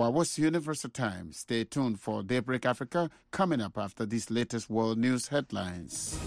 hours Universal Time. Stay tuned for Daybreak Africa coming up after these latest world news headlines.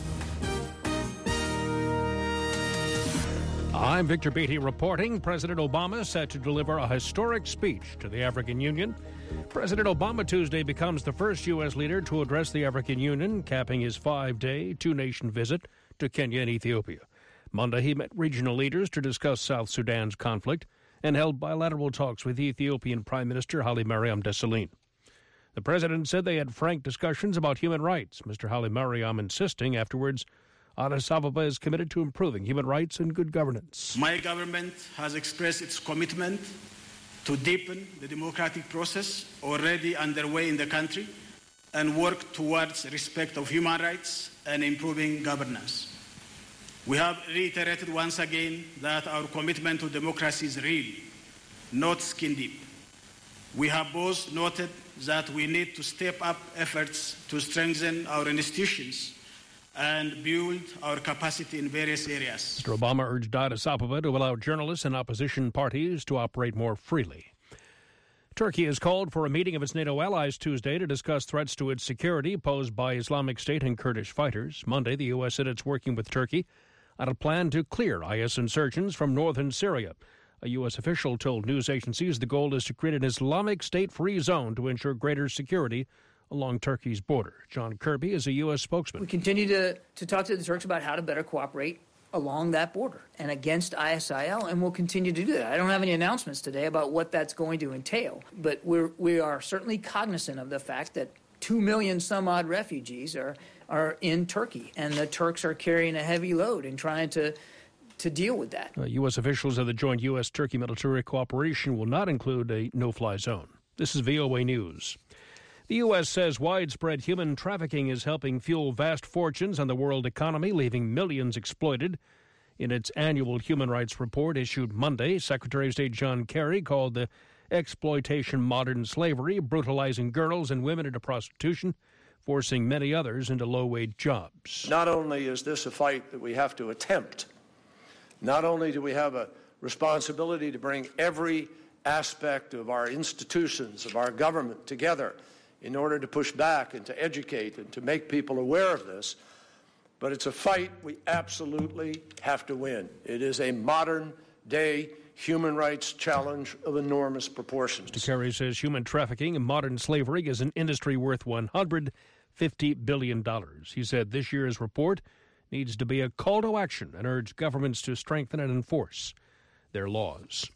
I'm Victor Beatty reporting. President Obama set to deliver a historic speech to the African Union. President Obama Tuesday becomes the first U.S. leader to address the African Union, capping his 5-day, two-nation visit to Kenya and Ethiopia. Monday, he met regional leaders to discuss South Sudan's conflict and held bilateral talks with Ethiopian Prime Minister Haile Mariam Desalegn. The president said they had frank discussions about human rights, Mr. Haile Mariam insisting afterwards Addis Ababa is committed to improving human rights and good governance. My government has expressed its commitment to deepen the democratic process already underway in the country and work towards respect of human rights and improving governance. We have reiterated once again that our commitment to democracy is real, not skin deep. We have both noted that we need to step up efforts to strengthen our institutions and build our capacity in various areas. Mr. Obama urged Addis Ababa to allow journalists and opposition parties to operate more freely. Turkey has called for a meeting of its NATO allies Tuesday to discuss threats to its security posed by Islamic State and Kurdish fighters. Monday, the U.S. said it's working with Turkey on a plan to clear IS insurgents from northern Syria. A U.S. official told news agencies the goal is to create an Islamic State-free zone to ensure greater security along Turkey's border. John Kirby is a U.S. spokesman. We continue to talk to the Turks about how to better cooperate along that border and against ISIL, and we'll continue to do that. I don't have any announcements today about what that's going to entail, but we are certainly cognizant of the fact that 2 million some odd refugees are in Turkey, and the Turks are carrying a heavy load in trying to deal with that. U.S. officials of the joint U.S.-Turkey military cooperation will not include a no-fly zone. This is VOA News. The U.S. says widespread human trafficking is helping fuel vast fortunes on the world economy, leaving millions exploited. In its annual human rights report issued Monday, Secretary of State John Kerry called the exploitation modern slavery, brutalizing girls and women into prostitution, forcing many others into low-wage jobs. Not only is this a fight that we have to attempt, not only do we have a responsibility to bring every aspect of our institutions, of our government together in order to push back and to educate and to make people aware of this, but it's a fight we absolutely have to win. It is a modern-day human rights challenge of enormous proportions. Mr. Kerry says human trafficking and modern slavery is an industry worth $150 billion. He said this year's report needs to be a call to action and urged governments to strengthen and enforce their laws.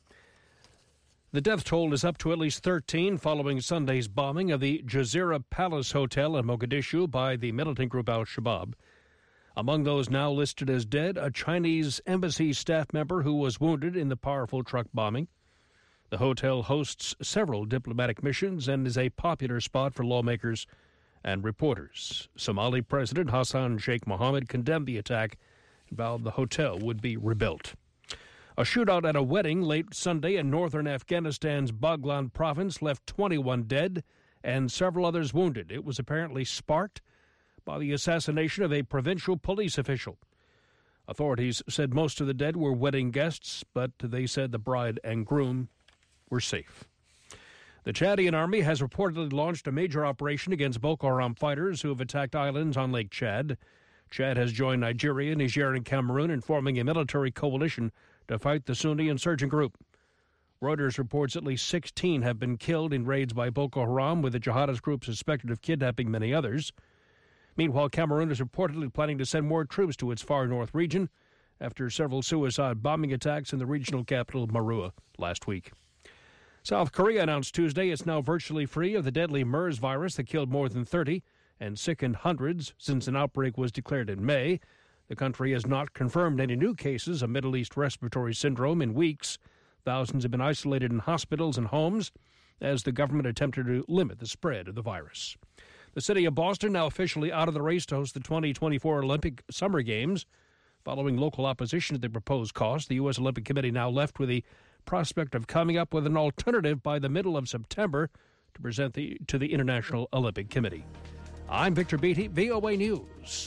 The death toll is up to at least 13 following Sunday's bombing of the Jazeera Palace Hotel in Mogadishu by the militant group al-Shabaab. Among those now listed as dead, a Chinese embassy staff member who was wounded in the powerful truck bombing. The hotel hosts several diplomatic missions and is a popular spot for lawmakers and reporters. Somali President Hassan Sheikh Mohammed condemned the attack and vowed the hotel would be rebuilt. A shootout at a wedding late Sunday in northern Afghanistan's Baghlan province left 21 dead and several others wounded. It was apparently sparked by the assassination of a provincial police official. Authorities said most of the dead were wedding guests, but they said the bride and groom were safe. The Chadian army has reportedly launched a major operation against Boko Haram fighters who have attacked islands on Lake Chad. Chad has joined Nigeria, Niger, and Cameroon in forming a military coalition to fight the Sunni insurgent group. Reuters reports at least 16 have been killed in raids by Boko Haram, with the jihadist group suspected of kidnapping many others. Meanwhile, Cameroon is reportedly planning to send more troops to its far north region after several suicide bombing attacks in the regional capital, Marua, last week. South Korea announced Tuesday it's now virtually free of the deadly MERS virus that killed more than 30 and sickened hundreds since an outbreak was declared in May. The country has not confirmed any new cases of Middle East respiratory syndrome in weeks. Thousands have been isolated in hospitals and homes as the government attempted to limit the spread of the virus. The city of Boston now officially out of the race to host the 2024 Olympic Summer Games. Following local opposition to the proposed cost, the U.S. Olympic Committee now left with the prospect of coming up with an alternative by the middle of September to present to the International Olympic Committee. I'm Victor Beatty, VOA News.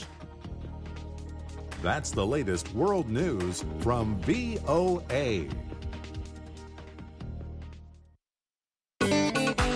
That's the latest world news from VOA.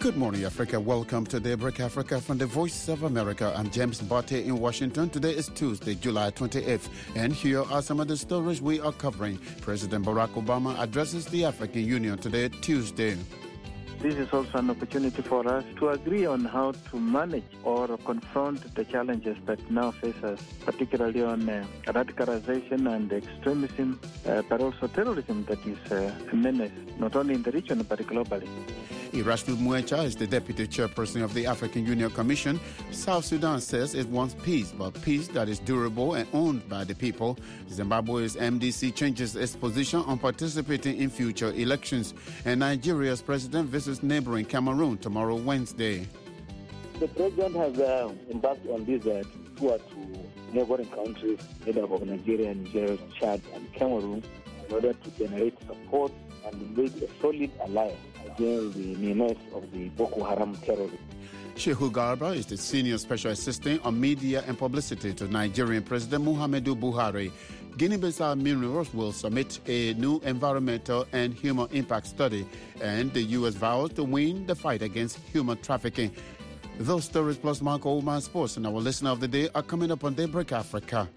Good morning, Africa. Welcome to Daybreak Africa from the Voice of America. I'm James Botte in Washington. Today is Tuesday, July 28th. And here are some of the stories we are covering. President Barack Obama addresses the African Union today, Tuesday. This is also an opportunity for us to agree on how to manage or confront the challenges that now face us, particularly on radicalization and extremism, but also terrorism that is a menace, not only in the region but globally. Erastu Muecha is the deputy chairperson of the African Union Commission. South Sudan says it wants peace, but peace that is durable and owned by the people. Zimbabwe's MDC changes its position on participating in future elections. And Nigeria's president visits neighboring Cameroon tomorrow, Wednesday. The president has embarked on this tour to neighboring countries, made up of Nigeria, Niger, Chad, and Cameroon, in order to generate support and build a solid alliance against the menace of the Boko Haram terrorists. Shehu Garba is the senior special assistant on media and publicity to Nigerian President Muhammadu Buhari. Guinea-Bissau Minerals will submit a new environmental and human impact study, and the U.S. vows to win the fight against human trafficking. Those stories plus Marco Oman Sports and our listener of the day are coming up on Daybreak Africa.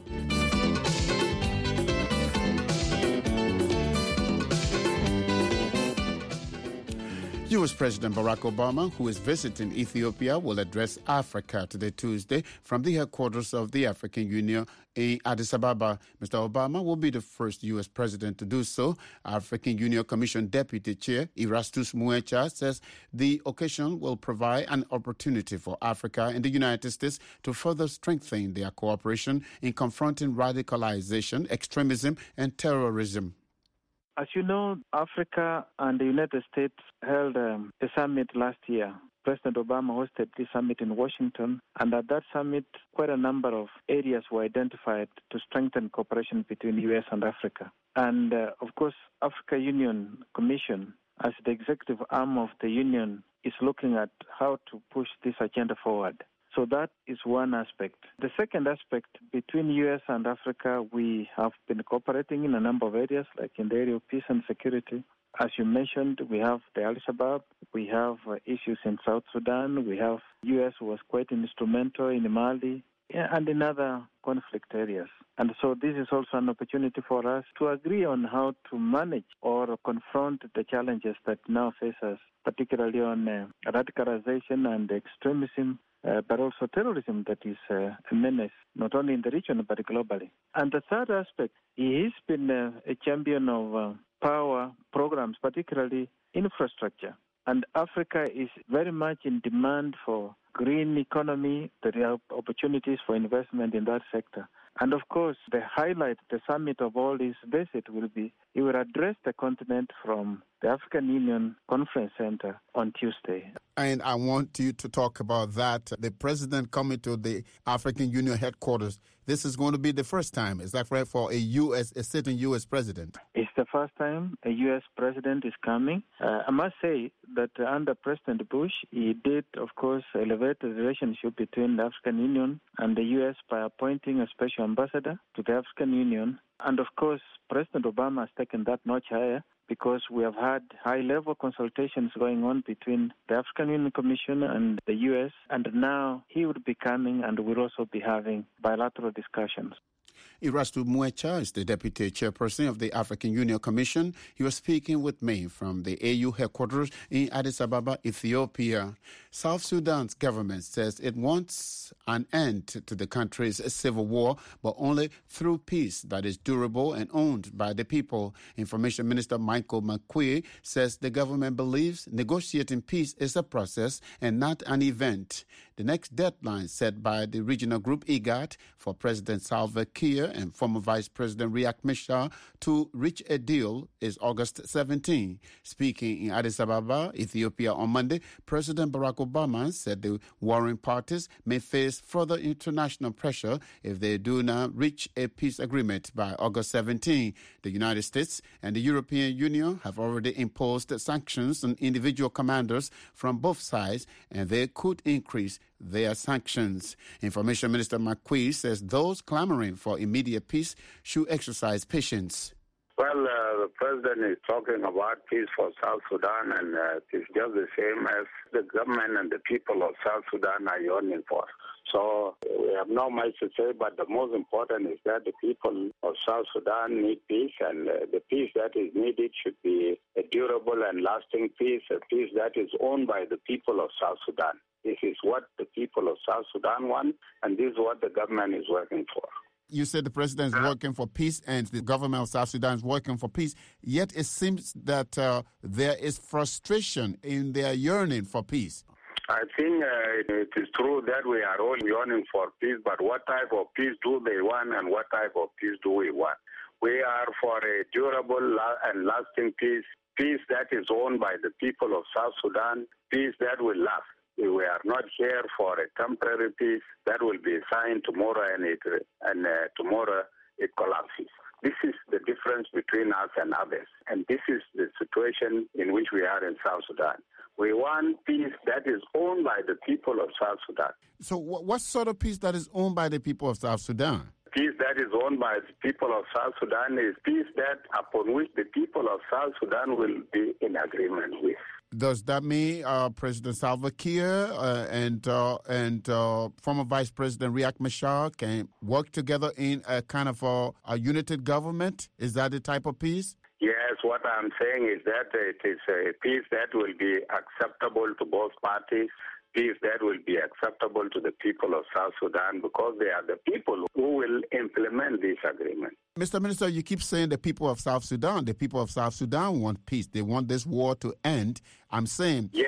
U.S. President Barack Obama, who is visiting Ethiopia, will address Africa today, Tuesday, from the headquarters of the African Union in Addis Ababa. Mr. Obama will be the first U.S. president to do so. African Union Commission Deputy Chair Erastus Muecha says the occasion will provide an opportunity for Africa and the United States to further strengthen their cooperation in confronting radicalization, extremism, and terrorism. As you know, Africa and the United States held a summit last year. President Obama hosted this summit in Washington, and at that summit, quite a number of areas were identified to strengthen cooperation between the U.S. and Africa. And, of course, Africa Union Commission, as the executive arm of the Union, is looking at how to push this agenda forward. So that is one aspect. The second aspect, between U.S. and Africa, we have been cooperating in a number of areas, like in the area of peace and security. As you mentioned, we have the Al-Shabaab, we have issues in South Sudan, we have U.S. was quite instrumental in Mali, and in other conflict areas. And so this is also an opportunity for us to agree on how to manage or confront the challenges that now face us, particularly on radicalization and extremism, but also terrorism that is a menace, not only in the region, but globally. And the third aspect, he has been a champion of power programs, particularly infrastructure. And Africa is very much in demand for green economy. There are opportunities for investment in that sector. And of course, the highlight, the summit of all this visit will be, he will address the continent from the African Union Conference Center on Tuesday. And I want you to talk about that. The president coming to the African Union headquarters, this is going to be the first time, is that right, for a sitting U.S. president? It's the first time a U.S. president is coming. I must say that under President Bush, he did, of course, elevate the relationship between the African Union and the U.S. by appointing a special ambassador to the African Union. And, of course, President Obama has taken that notch higher, because we have had high-level consultations going on between the African Union Commission and the U.S., and now he would be coming and we'll also be having bilateral discussions. Erastu Muecha is the deputy chairperson of the African Union Commission. He was speaking with me from the AU headquarters in Addis Ababa, Ethiopia. South Sudan's government says it wants an end to the country's civil war, but only through peace that is durable and owned by the people. Information Minister Michael McQueen says the government believes negotiating peace is a process and not an event. The next deadline set by the regional group IGAD for President Salva Kiir and former Vice President Riek Machar to reach a deal is August 17. Speaking in Addis Ababa, Ethiopia on Monday, President Barack Obama said the warring parties may face further international pressure if they do not reach a peace agreement by August 17. The United States and the European Union have already imposed sanctions on individual commanders from both sides, and they could increase their sanctions. Information Minister McQueen says those clamoring for immediate peace should exercise patience. Well, the president is talking about peace for South Sudan, and it's just the same as the government and the people of South Sudan are yearning for. So we have not much to say, but the most important is that the people of South Sudan need peace, and the peace that is needed should be a durable and lasting peace, a peace that is owned by the people of South Sudan. This is what the people of South Sudan want, and this is what the government is working for. You said the president is working for peace and the government of South Sudan is working for peace, yet it seems that there is frustration in their yearning for peace. I think it is true that we are all yearning for peace, but what type of peace do they want and what type of peace do we want? We are for a durable and lasting peace, peace that is owned by the people of South Sudan, peace that will last. We are not here for a temporary peace that will be signed tomorrow and tomorrow it collapses. This is the difference between us and others, and this is the situation in which we are in South Sudan. We want peace that is owned by the people of South Sudan. So what sort of peace that is owned by the people of South Sudan? Peace that is owned by the people of South Sudan is peace that upon which the people of South Sudan will be in agreement with. Does that mean President Salva Kiir and former Vice President Riek Machar can work together in a kind of a united government? Is that the type of peace? Yes, what I'm saying is that it is a peace that will be acceptable to both parties, peace that will be acceptable to the people of South Sudan, because they are the people who will implement this agreement. Mr. Minister, you keep saying the people of South Sudan. The people of South Sudan want peace. They want this war to end. I'm saying... Yes,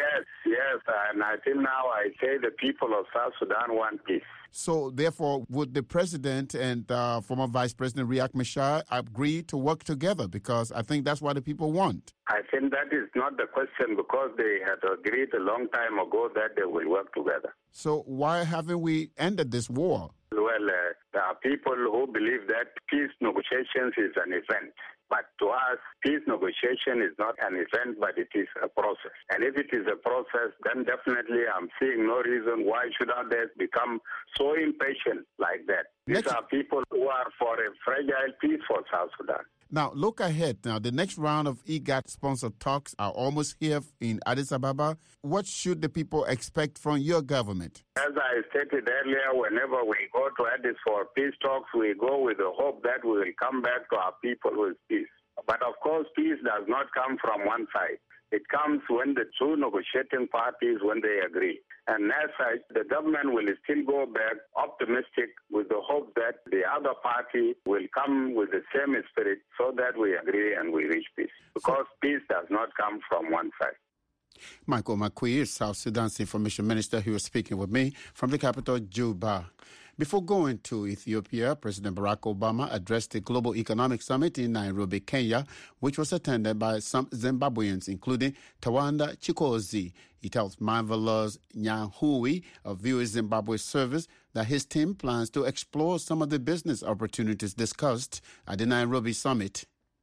and until now I say the people of South Sudan want peace. So, therefore, would the president and former Vice President Riek Machar agree to work together? Because I think that's what the people want. I think that is not the question, because they had agreed a long time ago that they will work together. So why haven't we ended this war? Well, there are people who believe that peace negotiations is an event. But to us, peace negotiation is not an event, but it is a process. And if it is a process, then definitely I'm seeing no reason why should others become so impatient like that. These are people who are for a fragile peace for South Sudan. Now, look ahead. Now, the next round of IGAD-sponsored talks are almost here in Addis Ababa. What should the people expect from your government? As I stated earlier, whenever we go to Addis for peace talks, we go with the hope that we will come back to our people with peace. But of course, peace does not come from one side. It comes when the two negotiating parties, when they agree. And as such, the government will still go back optimistic with the hope that the other party will come with the same spirit so that we agree and we reach peace. Because peace does not come from one side. Michael Makui is South Sudan's information minister. He was speaking with me from the capital, Juba. Before going to Ethiopia, President Barack Obama addressed the Global Economic Summit in Nairobi, Kenya, which was attended by some Zimbabweans, including Tawanda Chikozi. He tells Marvelous Nyahui of VOA Zimbabwe Service that his team plans to explore some of the business opportunities discussed at the Nairobi Summit.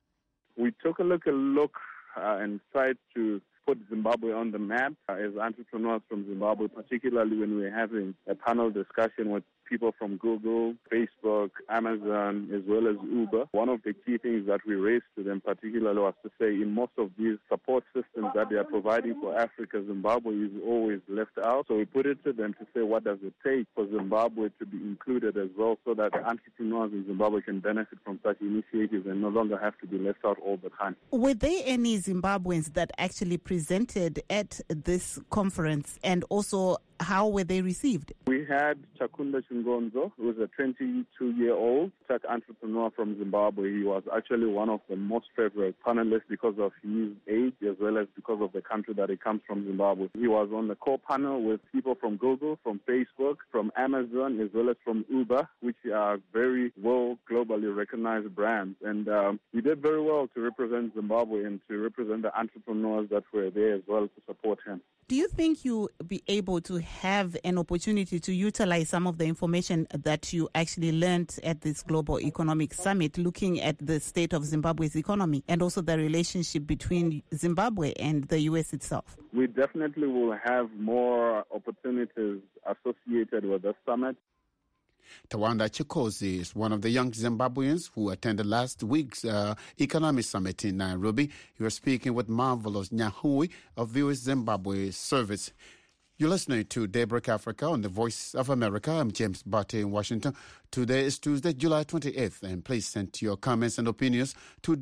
We took a look and tried to put Zimbabwe on the map as entrepreneurs from Zimbabwe, particularly when we're having a panel discussion with people from Google, Facebook, Amazon, as well as Uber. One of the key things that we raised to them particularly was to say in most of these support systems that they are providing for Africa, Zimbabwe is always left out. So we put it to them to say, what does it take for Zimbabwe to be included as well, so that entrepreneurs in Zimbabwe can benefit from such initiatives and no longer have to be left out all the time. Were there any Zimbabweans that actually presented at this conference, and also how were they received? We had Chakunda Chingonzo, who is a 22-year-old tech entrepreneur from Zimbabwe. He was actually one of the most favorite panelists because of his age as well as because of the country that he comes from, Zimbabwe. He was on the co-panel with people from Google, from Facebook, from Amazon, as well as from Uber, which are very well globally recognized brands. And he did very well to represent Zimbabwe and to represent the entrepreneurs that were there as well to support him. Do you think you'll be able to have an opportunity to utilize some of the information that you actually learned at this Global Economic Summit, looking at the state of Zimbabwe's economy and also the relationship between Zimbabwe and the U.S. itself? We definitely will have more opportunities associated with the summit. Tawanda Chikozi is one of the young Zimbabweans who attended last week's economic summit in Nairobi. He was speaking with Marvelous Nyahui of VOA Zimbabwe Service. You're listening to Daybreak Africa on the Voice of America. I'm James Barty in Washington. Today is Tuesday, July 28th, and please send your comments and opinions to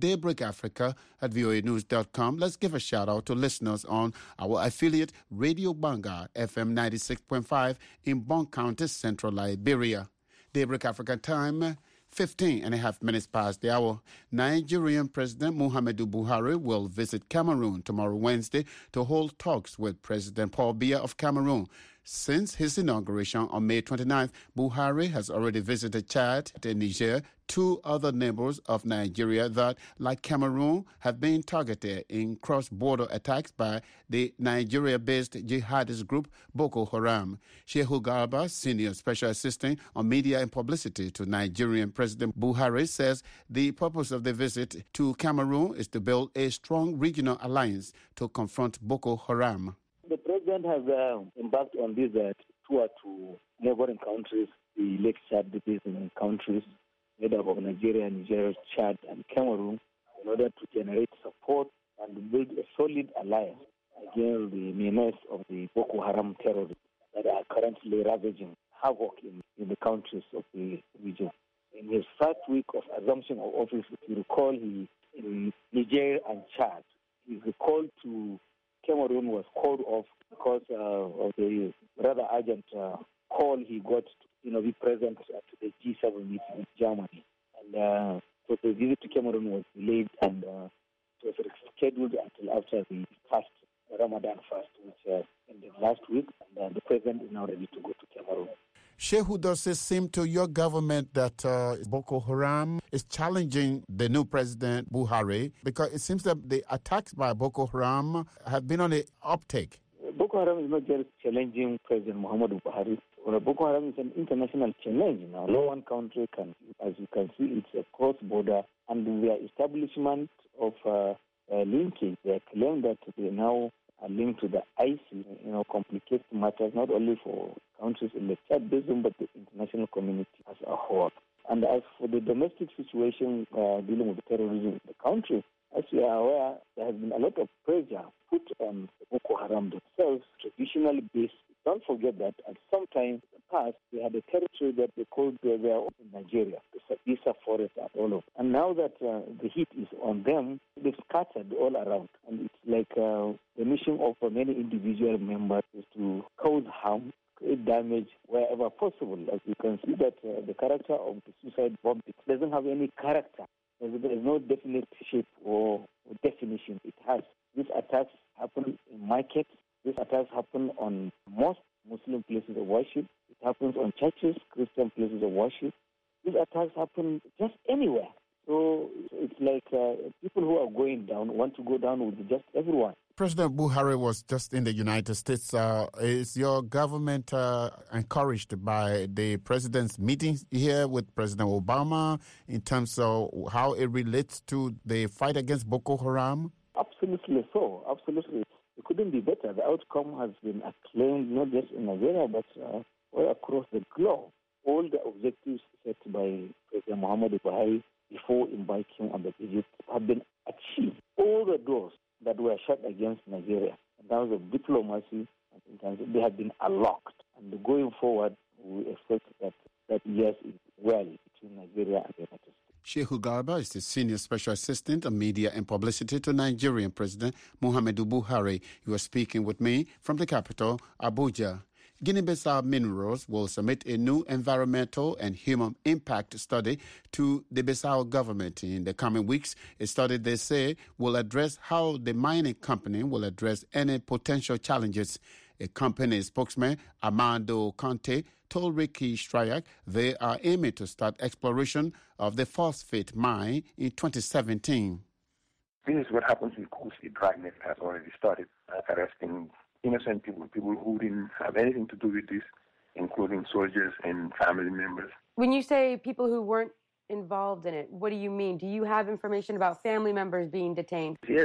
daybreakafrica@voanews.com. Let's give a shout-out to listeners on our affiliate Radio Banga, FM 96.5 in Bon County, Central Liberia. Daybreak Africa time, 15 and a half minutes past the hour. Nigerian President Muhammadu Buhari will visit Cameroon tomorrow, Wednesday, to hold talks with President Paul Biya of Cameroon. Since his inauguration on May 29th, Buhari has already visited Chad and Niger, two other neighbors of Nigeria that, like Cameroon, have been targeted in cross-border attacks by the Nigeria-based jihadist group Boko Haram. Shehu Garba, Senior Special Assistant on Media and Publicity to Nigerian President Buhari, says the purpose of the visit to Cameroon is to build a strong regional alliance to confront Boko Haram. The president has embarked on this tour to neighboring countries, the Lake Chad basin countries, made up of Nigeria, Niger, Chad, and Cameroon, in order to generate support and build a solid alliance against the menace of the Boko Haram terrorists that are currently ravaging havoc in the countries of the region. In his first week of assumption of office, if you recall, he in Niger and Chad, his call to Cameroon was called off because of the rather urgent call he got to be present at the G7 meeting in Germany. And so the visit to Cameroon was delayed and it was scheduled until after the Ramadan fast, which ended last week. And the president is now ready to go to Cameroon. Shehu, does it seem to your government that Boko Haram is challenging the new president, Buhari? Because it seems that the attacks by Boko Haram have been on the uptake. Boko Haram is not just challenging President Muhammadu Buhari. Boko Haram is an international challenge now. No one country can, as you can see, it's a cross-border. And the establishment of linkage, they claim that they now are linked to the ISIS, complicates matters not only for countries in the Chad basin, but the international community as a whole. And as for the domestic situation dealing with terrorism in the country, as we are aware, there has been a lot of pressure put on Boko Haram themselves, traditionally based. Don't forget that at some time in the past, they had a territory that they called their own in Nigeria, the Sambisa forest and all of. And now that the heat is on them, they've scattered all around. And it's like the mission of many individual members is to cause harm, create damage wherever possible. As you can see that the character of the suicide bomb, it doesn't have any character. There is no definite shape or definition it has. These attacks happen in markets. These attacks happen on most Muslim places of worship. It happens on churches, Christian places of worship. These attacks happen just anywhere. So it's like people who are going down want to go down with just everyone. President Buhari was just in the United States. Is your government encouraged by the president's meetings here with President Obama in terms of how it relates to the fight against Boko Haram? Absolutely so. Absolutely. It couldn't be better. The outcome has been acclaimed not just in Nigeria, but all across the globe. All the objectives set by President Muhammadu Buhari before embarking on the visit have been achieved. All the doors that were shut against Nigeria in terms of diplomacy, they have been unlocked. And going forward, we expect that yes, is well between Nigeria and the United States. Shehu Garba is the Senior Special Assistant on Media and Publicity to Nigerian President Muhammadu Buhari. He was speaking with me from the capital, Abuja. Guinea-Bissau Minerals will submit a new environmental and human impact study to the Bissau government in the coming weeks. A study, they say, will address how the mining company will address any potential challenges. A company spokesman, Armando Conte, told Ricky Stryak they are aiming to start exploration of the phosphate mine in 2017. This is what happens in Kosi. Dragnet has already started arresting innocent people who didn't have anything to do with this, including soldiers and family members. When you say people who weren't involved in it, what do you mean? Do you have information about family members being detained? Yes,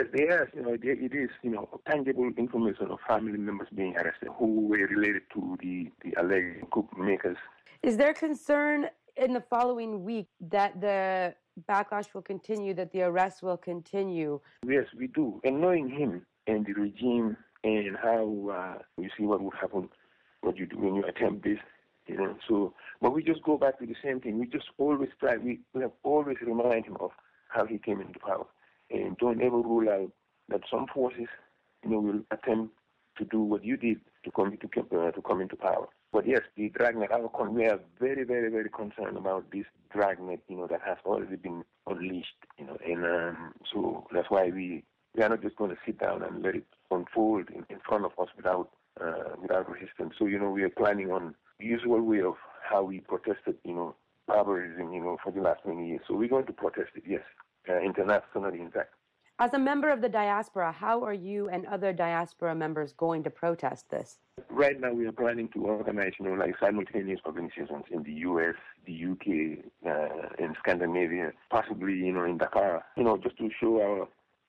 it is, tangible information of family members being arrested who were related to the alleged coup makers. Is there concern in the following week that the backlash will continue, that the arrests will continue? Yes, we do. And knowing him and the regime and how you see what would happen, what you do when you attempt this, So, but we just go back to the same thing. We just always try. We have always remind him of how he came into power, and don't ever rule out that some forces, will attempt to do what you did to come into power. But yes, the dragnet, we are very, very, very concerned about this dragnet, that has already been unleashed, and so that's why we are not just going to sit down and let it unfold in front of us without resistance. So, we are planning on the usual way of how we protested, barbarism, for the last many years. So we're going to protest it, yes, internationally, in fact. As a member of the diaspora, how are you and other diaspora members going to protest this? Right now, we are planning to organize, simultaneous organizations in the U.S., the UK, in Scandinavia, possibly, in Dakar, just to show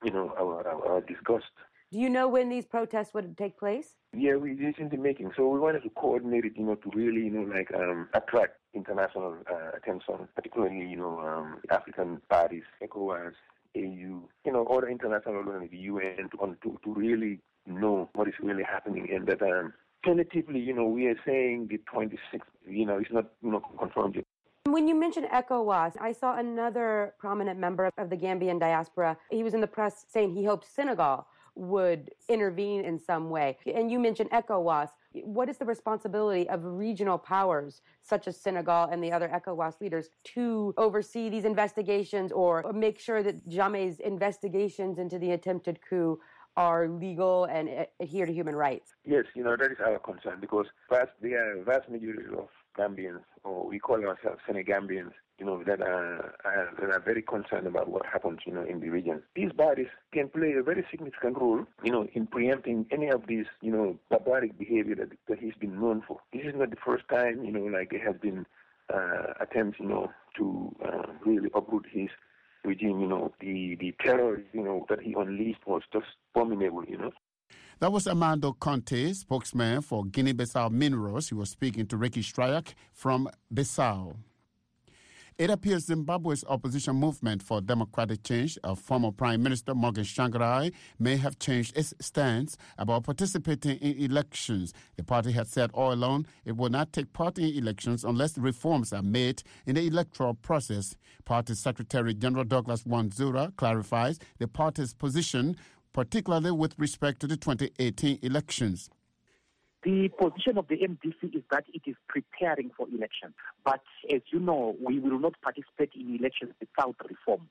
our disgust. Do you know when these protests would take place? Yeah, it's in the making. So we wanted to coordinate it, to really, attract international attention, particularly, African parties, ECOWAS, AU, other international organizations, the UN, to really know what is really happening. And that tentatively, we are saying the 26th, it's not, confirmed yet. When you mentioned ECOWAS, I saw another prominent member of the Gambian diaspora. He was in the press saying he hoped Senegal would intervene in some way. And you mentioned ECOWAS. What is the responsibility of regional powers, such as Senegal and the other ECOWAS leaders, to oversee these investigations or make sure that Jammeh's investigations into the attempted coup are legal and adhere to human rights? Yes, that is our concern, because the vast majority of Gambians, or we call ourselves Senegambians, that are very concerned about what happens, in the region. These bodies can play a very significant role, in preempting any of these, barbaric behavior that he's been known for. This is not the first time, there have been attempts, to really uproot his regime. The terror, that he unleashed was just abominable, That was Armando Conte, spokesman for Guinea-Bissau Minerals. He was speaking to Ricky Stryak from Bissau. It appears Zimbabwe's opposition movement for democratic change of former Prime Minister Morgan Tsvangirai may have changed its stance about participating in elections. The party had said all along it will not take part in elections unless reforms are made in the electoral process. Party Secretary General Douglas Wanzura clarifies the party's position, particularly with respect to the 2018 elections. The position of the MDC is that it is preparing for elections. But as you know, we will not participate in elections without reform.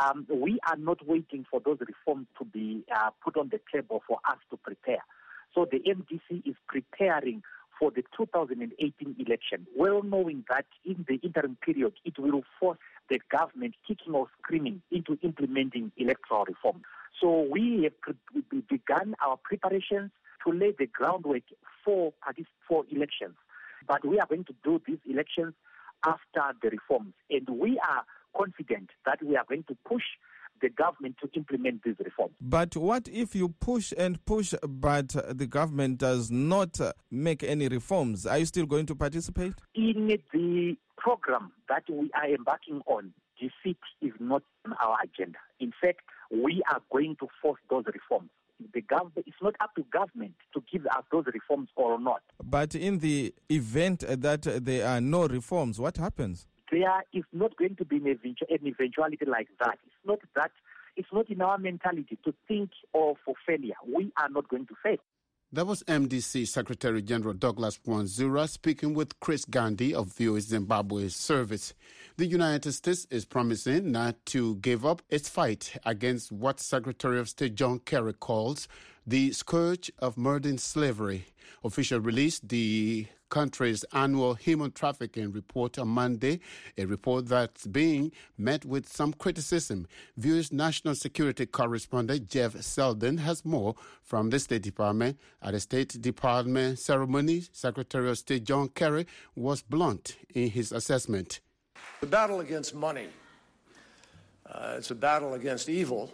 We are not waiting for those reforms to be put on the table for us to prepare. So the MDC is preparing for the 2018 election, well knowing that in the interim period, it will force the government kicking or screaming into implementing electoral reform. So we have begun our preparations to lay the groundwork for elections. But we are going to do these elections after the reforms. And we are confident that we are going to push the government to implement these reforms. But what if you push and push, but the government does not make any reforms? Are you still going to participate? In the program that we are embarking on, defeat is not on our agenda. In fact, we are going to force those reforms. It's not up to government to give us those reforms or not. But in the event that there are no reforms, what happens? There is not going to be an eventuality like that. It's not in our mentality to think of failure. We are not going to fail. That was MDC Secretary General Douglas Wanzura speaking with Chris Gandhi of VOA Zimbabwe Service. The United States is promising not to give up its fight against what Secretary of State John Kerry calls the scourge of modern slavery. Officials released the country's annual human trafficking report on Monday, a report that's being met with some criticism. VOA's national security correspondent Jeff Selden has more from the State Department. At the State Department ceremony, Secretary of State John Kerry was blunt in his assessment. The battle against money, it's a battle against evil,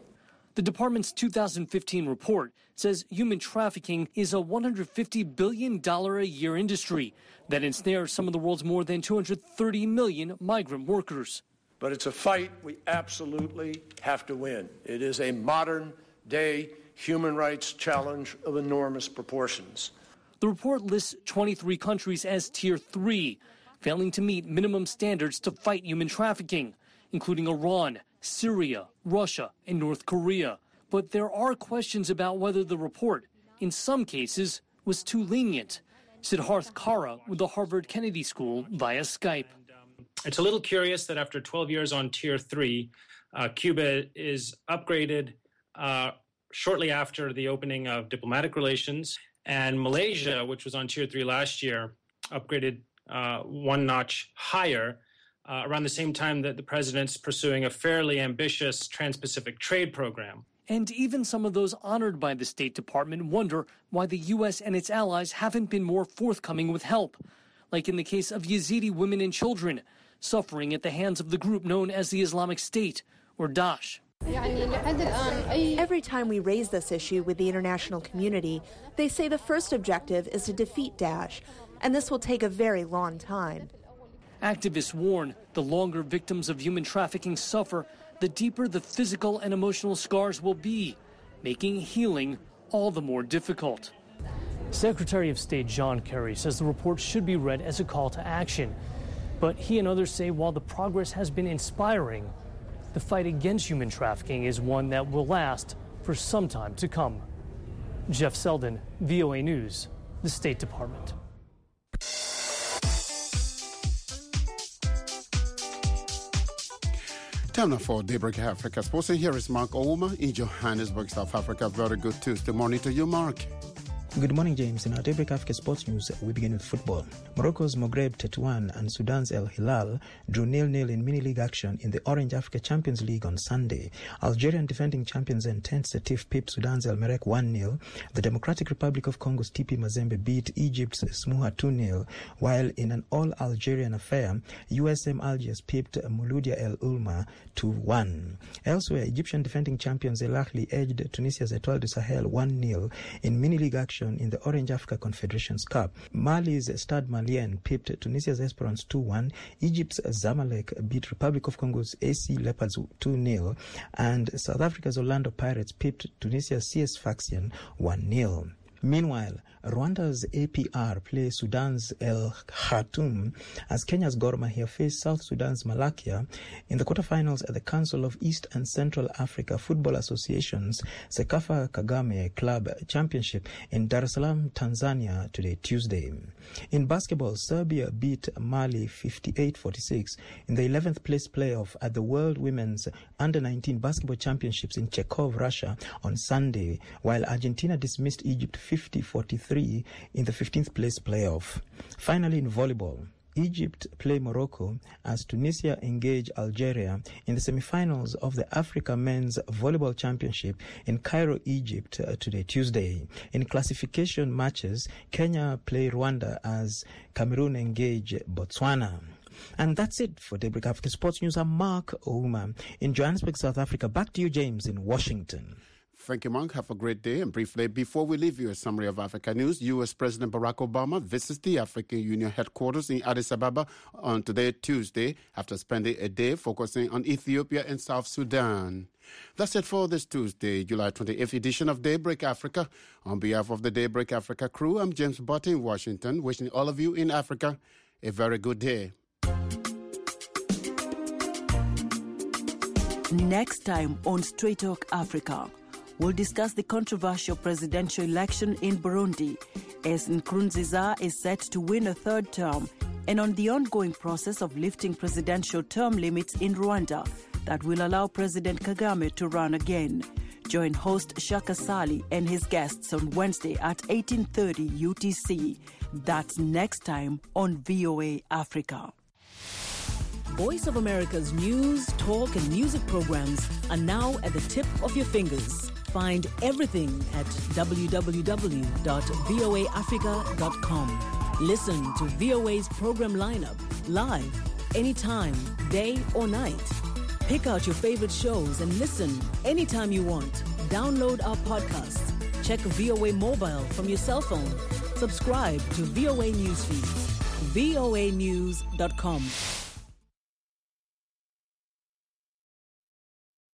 The department's 2015 report says human trafficking is a $150 billion a year industry that ensnares some of the world's more than 230 million migrant workers. But it's a fight we absolutely have to win. It is a modern-day human rights challenge of enormous proportions. The report lists 23 countries as Tier 3, failing to meet minimum standards to fight human trafficking, including Iran, Syria, Russia, and North Korea. But there are questions about whether the report, in some cases, was too lenient. Siddharth Kara with the Harvard Kennedy School via Skype. It's a little curious that after 12 years on Tier 3, Cuba is upgraded shortly after the opening of diplomatic relations, and Malaysia, which was on Tier 3 last year, upgraded one notch higher around the same time that the president's pursuing a fairly ambitious Trans-Pacific trade program. And even some of those honored by the State Department wonder why the U.S. and its allies haven't been more forthcoming with help, like in the case of Yazidi women and children suffering at the hands of the group known as the Islamic State, or Daesh. Every time we raise this issue with the international community, they say the first objective is to defeat Daesh, and this will take a very long time. Activists warn the longer victims of human trafficking suffer, the deeper the physical and emotional scars will be, making healing all the more difficult. Secretary of State John Kerry says the report should be read as a call to action. But he and others say while the progress has been inspiring, the fight against human trafficking is one that will last for some time to come. Jeff Selden, VOA News, the State Department. Time now for Daybreak Africa Sports, and here is Mark Ouma in Johannesburg, South Africa. Very good Tuesday morning to you, Mark. Good morning, James. In our Daybreak Africa Sports News, we begin with football. Morocco's Maghreb Tetouan and Sudan's El Hilal drew 0-0 in mini-league action in the Orange Africa Champions League on Sunday. Algerian defending champions Entente Setif pipped Sudan's El Merreikh 1-0. The Democratic Republic of Congo's TP Mazembe beat Egypt's Smuha 2-0, while in an all-Algerian affair, USM Algiers pipped Mouloudia El Ulma 2-1. Elsewhere, Egyptian defending champions El Ahly edged Tunisia's Etoile du Sahel 1-0 in mini-league action in the Orange Africa Confederations Cup. Mali's Stade Malien pipped Tunisia's Esperance 2-1. Egypt's Zamalek beat Republic of Congo's AC Leopards 2-0. And South Africa's Orlando Pirates pipped Tunisia's CS Sfaxien 1-0. Meanwhile, Rwanda's APR play Sudan's El Khartoum as Kenya's Gor Mahia face South Sudan's Malakia in the quarterfinals at the Council of East and Central Africa Football Association's Sekafa Kagame Club Championship in Dar es Salaam, Tanzania today, Tuesday. In basketball, Serbia beat Mali 58-46 in the 11th place playoff at the World Women's Under-19 Basketball Championships in Chekhov, Russia on Sunday, while Argentina dismissed Egypt 50-43 in the 15th place playoff. Finally, in volleyball, Egypt play Morocco as Tunisia engage Algeria in the semi-finals of the Africa Men's Volleyball Championship in Cairo, Egypt today, Tuesday. In classification matches, Kenya play Rwanda as Cameroon engage Botswana. And that's it for Daybreak Africa Sports News. I'm Mark Ouma in Johannesburg, South Africa. Back to you, James, in Washington. Thank you, Mark. Have a great day. And briefly, before we leave you, a summary of Africa news. U.S. President Barack Obama visits the African Union headquarters in Addis Ababa on today, Tuesday, after spending a day focusing on Ethiopia and South Sudan. That's it for this Tuesday, July 28th edition of Daybreak Africa. On behalf of the Daybreak Africa crew, I'm James Butt in Washington, wishing all of you in Africa a very good day. Next time on Straight Talk Africa, we'll discuss the controversial presidential election in Burundi as Nkurunziza is set to win a third term, and on the ongoing process of lifting presidential term limits in Rwanda that will allow President Kagame to run again. Join host Shaka Sali and his guests on Wednesday at 18:30 UTC. That's next time on VOA Africa. Voice of America's news, talk, and music programs are now at the tip of your fingers. Find everything at www.voaafrica.com. Listen to VOA's program lineup live, anytime, day or night. Pick out your favorite shows and listen anytime you want. Download our podcasts. Check VOA Mobile from your cell phone. Subscribe to VOA Newsfeed. voanews.com.